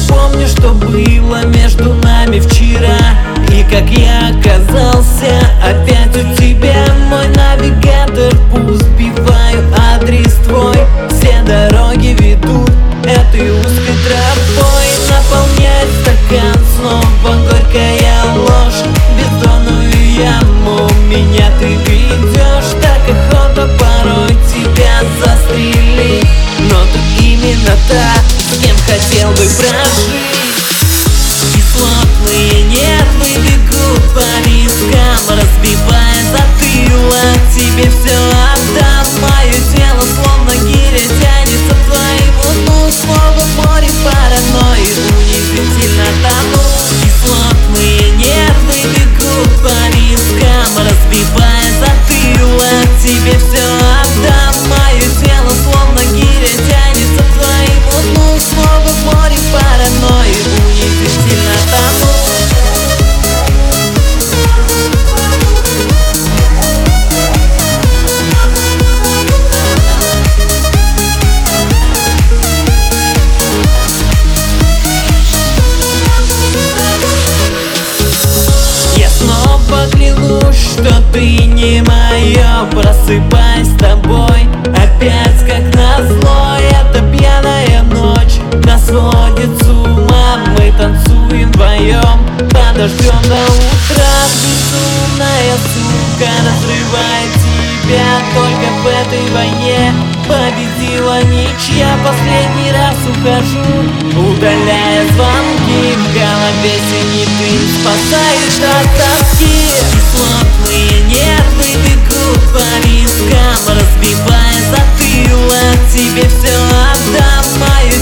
помню, что было между нами вчера, и как я оказался опять у тебя. Мой навигатор пуст, вбиваю адрес твой, все дороги ведут этой узкой тропой. Наполняет стакан снова горькая ложь, бездонную яму меня ты ведешь. Так охота порой тебя застрелить, но ты именно та, с кем хотел бы прожить. Кислотные нервы бегут по вискам, разбивая затылок, тебе все отдам. Мое тело словно гиря тянется к твоему дну, снова в море паранойи унизительно тону. Кислотные нервы бегут по вискам, разбивая затылок, тебе все отдам. Мое тело словно гиря тянется к твоему дну, снова в море паранойи унизительно тону. Клянусь, что ты не моё, просыпаюсь с тобой опять как назло. Эта пьяная ночь нас сводит с ума, мы танцуем вдвоем, подождем до утра. Безумная сука разрывает тебя, только в этой войне победила ничья. Последний раз ухожу, удаляя звонки, в голове синий дым спасает от тоски. Кислотные нервы бегут по вискам, разбивая затылок, тебе все отдам. Мое